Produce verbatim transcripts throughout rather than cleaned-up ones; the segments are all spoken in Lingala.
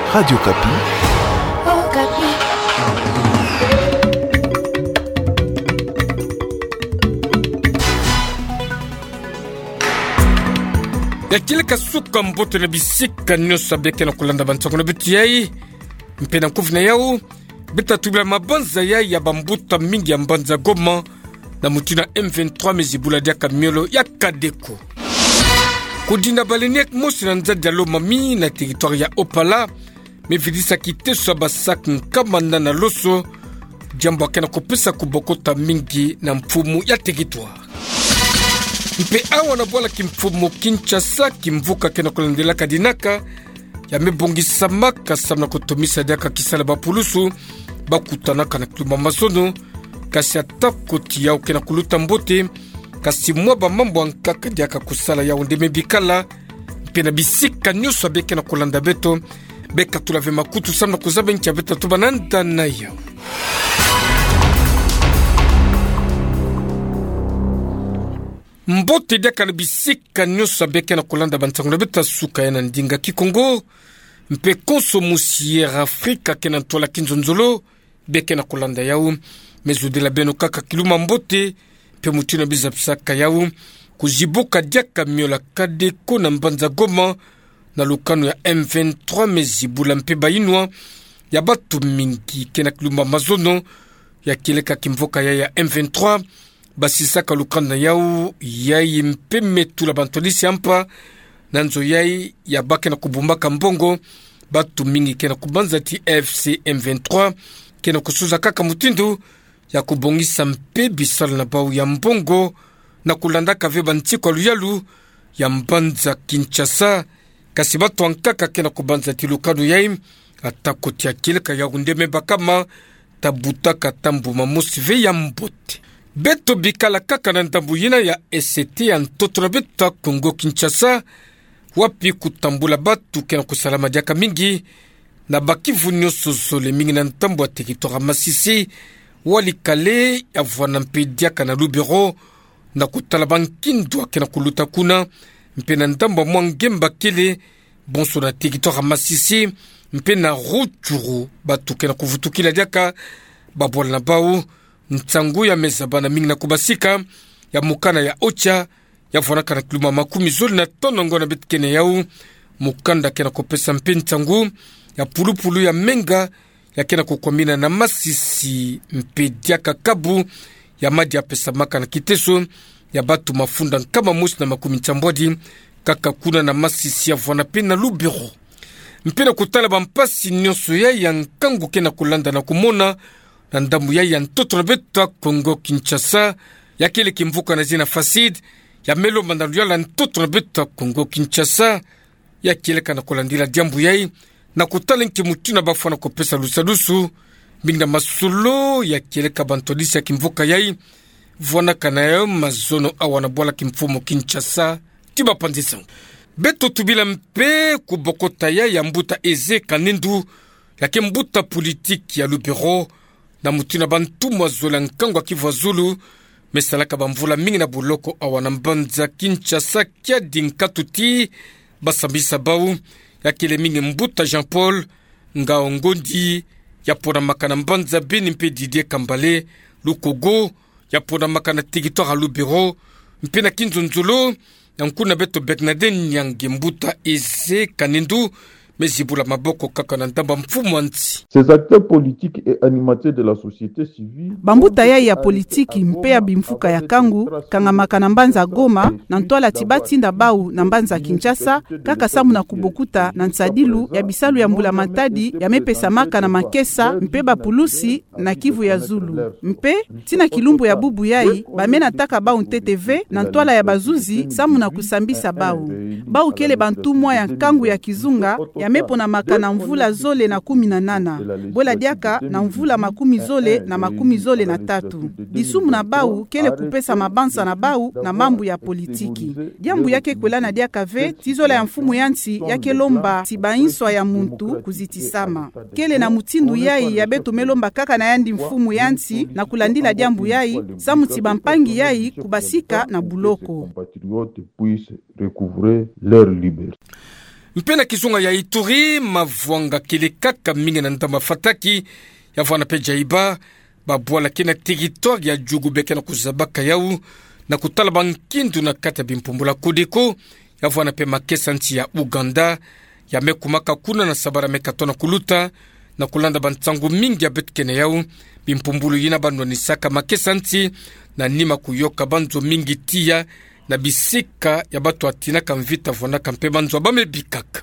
Radio Kapi. Oh, Kapi. Ya kile kasuka mboto na bisika nyosa beke na kulanda bantsako na bitu yai mpena kufina yao beta tubila mabanza yai ya bambuta mingi ya mbanza Goma na mutina M vingt-trois mezibula dia kamiolo ya Kadeko kudina baleniek mosi na nzadi ya Lomami na territoire ya Opala mevidisa kite so basak nkamanda na loso jambo akena kupesa kubokota mingi na mfumu ya territoire mpe awa na bola kimfumo Kinshasa kimvuka kena kulandela kadinaka ya mebongisa maka samna kutumisa diaka kisala bapulusu bakutanaka na kluma masono kasi atakoti yao kena kuluta mbote kasi mwa ba mambo ankaka diaka kusala yao ndeme bikala mpe na bisika nyoso abeke na kulanda beto beka tulave makutu samna kuzabe nkia beta tubananda na yao mbote diaka na bisika nyoso abeke na kulanda bantango na beta suka ya na ndinga kikongo mpe konso musiera Afrika kena ntola kinzonzolo beke na kulanda yao mezudela beno kaka kiluma mbote pe mutina bizapsaka yao kujiboka diaka miola Kadeko na mbanza Goma na lukano ya M vingt-trois mezibula mpe bayinwa ya batu mingi kena kiluma mazono ya kileka kimvoka ya ya M vingt-trois basisaka lukana yao yai mpe metula bantolisi ampa nanzo yai ya bake na kubumbaka mbongo batu mingi kena kubanza ti F C M vingt-trois kena kusuza kaka mutindu ya kubongisa mpe bisala na bau ya mbongo na kulandaka ve bantiko luyalu ya mbanza Kinshasa kasi batu ankaka kena kubanza ti lukano yai atakoti ya kileka ya undeme bakama tabutaka tambu mamusi ve ya mbote beto bikala kaka na ndambu yina ya S T ya ntoto na beta Kongo Kinshasa wapi kutambula batu kena kusalama diaka mingi na bakivu nyoso zole mingi na ntambu wa territoire Masisi walikale ya vwana mpe diaka na Lubero na kutala bankindwa kena kuluta kuna mpe na ntambu wa mwangemba kele bonso na territoire Masisi mpe na Rutshuru batu kena kuvutukila diaka babwala na bau ntsangu ya mezabana mingi na kubasika ya mukana ya Ocha ya vonaka na kiluma makumi zoli na tonongo na betkene yau mukanda kena kopesa mpe ntsangu ya pulupulu ya menga ya kena kukwamina na Masisi mpe diaka kabu ya madi ya pesa maka na kiteso ya batu mafunda kama musi na makumi ntambwadi kaka kuna na Masisi ya vwana pe na Lubero mpe na kutala bampasi nyonso ya ya nkangu kena kulanda na kumona na ndambu ya ya ntoto na beta Kongo Kinshasa ya kele kimvuka na zina Fasid ya melo mandalu ya la ntoto na beta Kongo Kinshasa ya kele kana kulandila diambu yai na kutala nki mutina bafana kopesa lusalusu minga masulo ya kele kabantolisi ya kimvuka yai vwana kana ya mazono awana bola kimfumo Kinshasa tiba panzisa beto tubila mpe kubokota ya ya mbuta eze kanindu ya kimbuta politiki ya Lubero na mutina bantumwa zola nkangwa Kivu Zulu mesalaka bamvula mingi na buloko awana mbanza Kinshasa kia dinkatuti basambisa bau ya kile mingi mbuta Jean Paul Ngao Ngondi ya pona makana mbanza Beni mpe Didier Kambale Lukogo ya pona makana territoire Lubero mpe na Kinzonzolo na nkuna beto Bernardin Nyange mbuta eze kanindu mezibula maboko kaka na ndamba mfumu anti. Ces acteurs politiques et animateurs de la société civile bambuta ya ya politiki mpe ya bimfuka ya kangu kangamaka na mbanza Goma na ntwala tibatinda bau na mbanza Kinshasa kaka samu na kubokuta na nsadilu ya bisalu ya mbula matadi ya mepesa maka na makesa mpe bapulusi na Kivu ya Zulu mpe tina kilumbu ya bubu yai bamena taka bau T T V na ntwala ya bazuzi samu na kusambisa bau bau kele bantumwa ya kangu ya kizunga ya mepo na makana mvula zole na kumi na nana bola diaka na mvula makumi zole na makumi zole na tatu disumu na bau kele kupesa mabansa na bau na mambu ya politiki diambu yake kwela na diaka ve tizola ya mfumu yansi yake lomba tibainswa ya muntu kuzitisama kele na mutindu yai ya beto melomba kaka na yandi mfumu yansi na kulandila diambu yai samu tibampangi yai kubasika na buloko recouvrer leur liberté. mpena kizunga ya Ituri mavwanga kile kaka mingi na ndamba fataki ya vwana pe jaiba babwala kina territoire ya jugu beke na kuzabaka yau na kutala bankindu na kata bimpumbula kudiko ya vwana pe makesanti ya Uganda ya mekumaka kuna na sabara mekatona kuluta na kulanda bantsangu mingi ya betkene yau bimpumbulu yina bandwa nisaka makesanti na nima kuyoka banzo mingi tia na bisika ya batu atina kamvita vwana kampe banzo abame bikaka.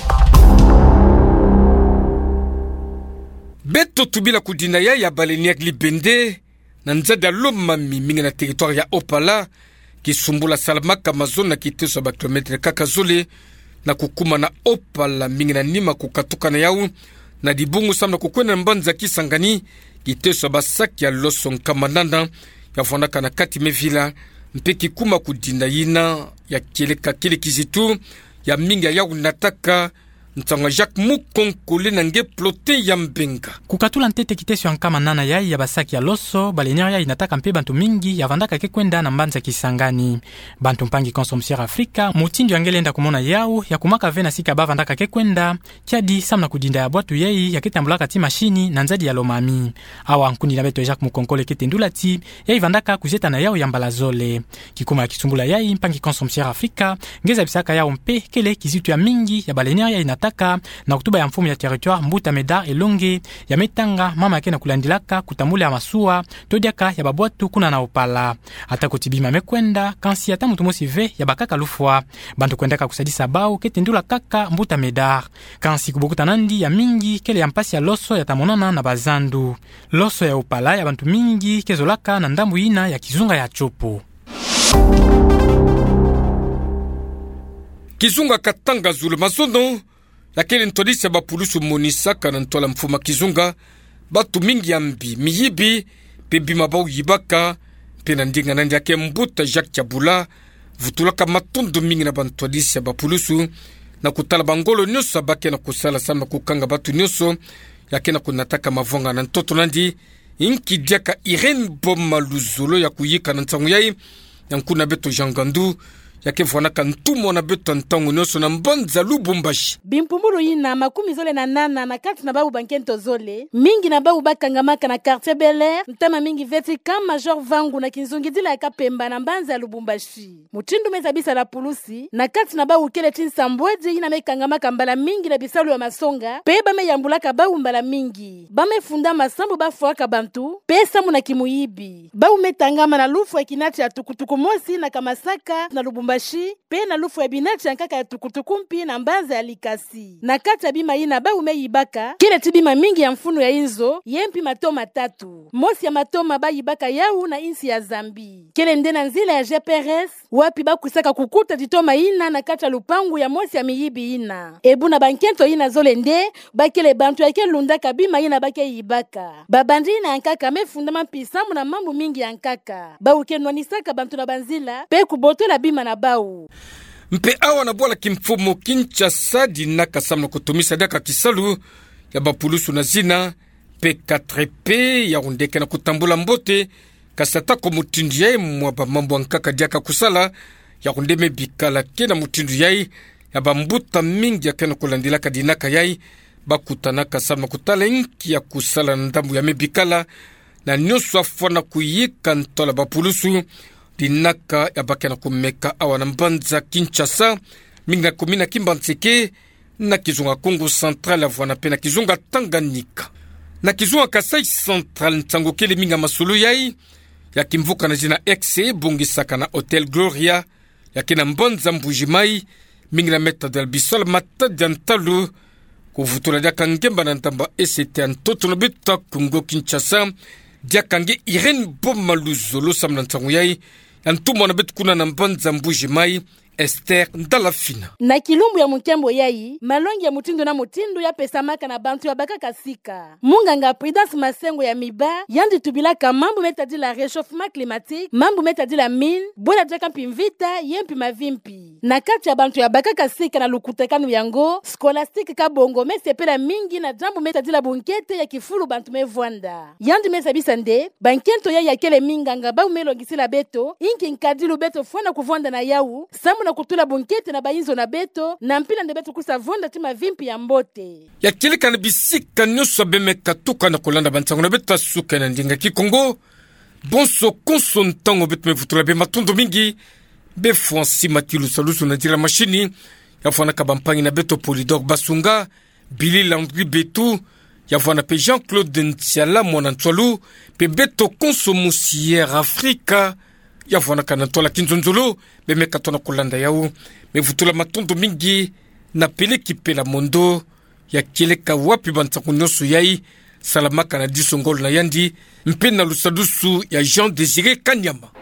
Beto tubila kudina ya ya baleniak libende na nzada loma mingi na territoire ya Opala kisumbula salamaka mazona na kiteso ba kilometre kaka zole na kukuma na Opala mingi na nima kukatuka na yau na dibungu samna kukwena mbanza Kisangani kiteso ba saki ya loso nkamananda ya vwanaka na kati mevila mpeki kuma kudina yina ya keleka kile kizitu ya mingi ya yau nataka Ntanga Jacques Mukonkole na nge plote ya mbenga. Kukatula ntete kiteso ya nkama nana yai ya basaki ya loso, baleniari ya inataka mpe bantu mingi ya vandaka ke kwenda na mbanza Kisangani. Bantu mpangi Consommateur Afrika, mutindi yangelenda kumona yao, ya kumaka vena sika ba vandaka ke kwenda, kiadi samna kudinda ya bwatu yai ya ketambulaka ti mashini na nzadi ya lomami. Awa nkundi na beto Jacques Mukonkole ketendula ti, yai vandaka kuzeta na yao ya mbalazole. Kikuma ya kisumbula yai mpangi Consommateur Afrika, ngeza bisaka yao mpe kele kizitu ya mingi ya baleniari ya inataka Taka, na kutuba ya mfumu ya territoire Mbuta Medar elonge ya metanga mama yake na kulandilaka kutambula ya masua todiaka ya babwatu kuna na Opala ata kutibima mekwenda kansi ata mutu mosive ya bakaka lufwa bantu kwendaka kusadisa bao ketendula kaka Mbuta Medar kansi kubukuta nandi ya mingi kele ya mpasi ya loso ya tamonana na bazandu loso ya Opala ya bantu mingi kezolaka na ndambu ina ya kizunga ya chopo. Kizunga katanga zulu mazono lakini ntolisa bapulusu monisaka na ntola mfuma kizunga batu mingi ambi miyibi pebi mabau yibaka pena ndinga nandi yake Mbuta Jacques Chabula vutulaka matundu mingi na bantolisa bapulusu na kutala bangolo nyoso bake na kusala sama kukanga batu nyoso yake na kunataka mavonga na ntoto nandi inki diaka Irene Boma Luzolo ya kuyika na ntangu yai ya nkuna beto Jangandu yake vwanaka ntumo na beto ntangu nyoso na mbanza Lubumbashi. Bimpumbulu yina makumi zole na nana na kati na babu bankento zole mingi na babu bakangamaka na quartier Bel Air ntama mingi veti kama Major Vangu na kinzungidila ya Kapemba na mbanza Lubumbashi mutindu meza bisa la pulusi na kati na babu kele tinsambweji yina mekangamaka mbala mingi na bisalu ya masonga pe bame yambulaka babu mbala mingi bame funda masambu bafuaka bantu pesa muna kimuyibi babu metangama na lufu ya kinati ya tukutuku mosi na Kamasaka na Lubumbashi pe na lufu ya binati ya nkaka ya tukutuku mpi na mbanza ya Likasi na kata bima yina ba umeyibaka kile tibima mingi ya mfunu ya inzo yempi matoma tatu mosi ya matoma ba yibaka yau na insi ya Zambi kile ndena nzila ya G P R S wapi ba kusaka kukuta ditoma ina na kata lupangu ya mosi ya miyibi ina ebu na bankento ina zole nde ba kile bantu yake lundaka bima ina bake yibaka babandi na nkaka mefunda mampisamu na mambu mingi ya nkaka ba ukenwanisaka bantu na banzila pe kubotola bima na bau mpe awa na bwala kimfumo Kinshasa dinaka samna kutumisa daka kisalu ya bapulusu na zina pe quatre P ya undeke na kutambula mbote kasata ko mutindu yae mwa ba mambo nkaka diaka kusala ya undeme bikala kena mutindu yae ya bambuta mingi ya kena kulandila kadinaka yae bakutanaka samna kutala inki ya kusala na ndambu ya mebikala na nyosu afwana kuyika ntola bapulusu dinaka ya bake na kumeka awa na mbanza Kinshasa mingi na kumina Kimbantseke na kizunga Kongo Central avwana pe na kizunga Tanganyika na kizunga Kasai Central ntango kele minga masulu yai ya kimvuka na jina Exe bongisaka na Hotel Gloria ya kina mbanza Mbujimai mingi na meta del bisol matadi antalu kuvutula diaka ngemba na ntamba S T antoto na bita Kongo Kinshasa diaka nge Irene Boma Luzolo samna ntango yai Antumo na betu kuna na mbanza Mbujimai Esther Ndalafina na kilumbu ya mukembo yai malongi ya mutindo na mutindo ya pesamaka na bantu ya baka kasika munganga Prudence Masengo ya miba yandi tubilaka mambo metadi la réchauffement climatique mambo metadi la mine bola jaka mpimvita yempi mavimpi na kati ya bantu ya baka kasika na lukutekanu yango Scholastique Kabongo mesepela mingi na jambo metadi la bunkete ya kifulu bantu mevwanda yandi mesabisa nde bankento yai ya kele minganga ba umelongisila beto inki nkadilu beto fwana kuvwanda na yau samu na na kutula bonkete na bayinzo na beto na mpila nde beto kusavonda tima vimpi ya mbote ya kilika na bisika nyonso bemeka tuka na kolanda bantango na beto suka na ndinga ki Kongo bonso konso ntango beto mevutula be matondo mingi be Francis Matilu Salusu na dira machini ya fana kabampangi na beto Polydor Basunga Billy Landry Betu ya fana pe Jean-Claude Ntiala mwana ntwalu pe beto konso musière Afrika ya fana kana tola kinzonzolo be meka tona kolanda yao mevutula matondo mingi na peleki pela mondo ya kileka wapi bantaku nyonso yai salamaka na disongolo na yandi mpe na lusadusu ya Jean Désiré Kanyama.